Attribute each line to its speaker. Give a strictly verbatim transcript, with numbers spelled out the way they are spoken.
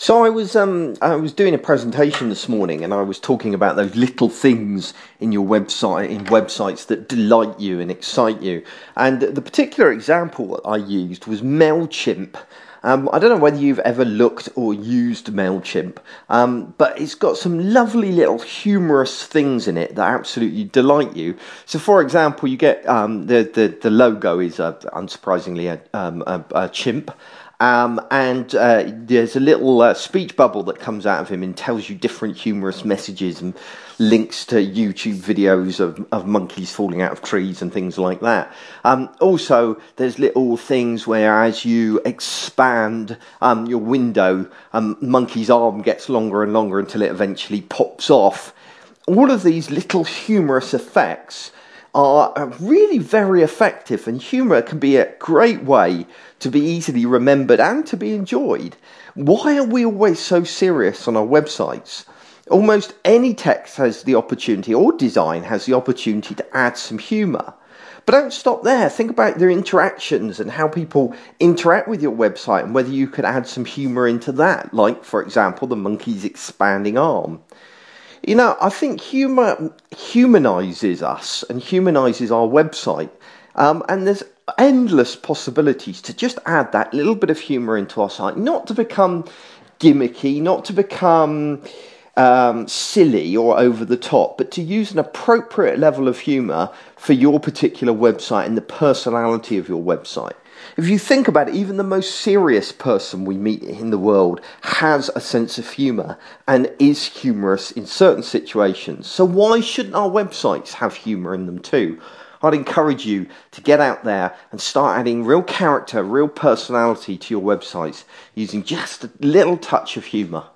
Speaker 1: So I was um I was doing a presentation this morning, and I was talking about those little things in your website in websites that delight you and excite you. And the particular example that I used was MailChimp. Um, I don't know whether you've ever looked or used MailChimp, um, but it's got some lovely little humorous things in it that absolutely delight you. So, for example, you get um, the, the the logo is uh, unsurprisingly a, um, a, a chimp. Um, and uh, there's a little uh, speech bubble that comes out of him and tells you different humorous messages and links to YouTube videos of, of monkeys falling out of trees and things like that. Um, also, there's little things where as you expand um, your window, um, monkey's arm gets longer and longer until it eventually pops off. All of these little humorous effects are really very effective, and humour can be a great way to be easily remembered and to be enjoyed. Why are we always so serious on our websites? Almost any text has the opportunity, or design has the opportunity, to add some humour. But don't stop there. Think about their interactions and how people interact with your website and whether you could add some humour into that, like, for example, the monkey's expanding arm. You know, I think humour humanises us and humanises our website, um, and there's endless possibilities to just add that little bit of humour into our site, not to become gimmicky, not to become um, silly or over the top, but to use an appropriate level of humour for your particular website and the personality of your website. If you think about it, even the most serious person we meet in the world has a sense of humour and is humorous in certain situations. So why shouldn't our websites have humour in them too? I'd encourage you to get out there and start adding real character, real personality to your websites using just a little touch of humour.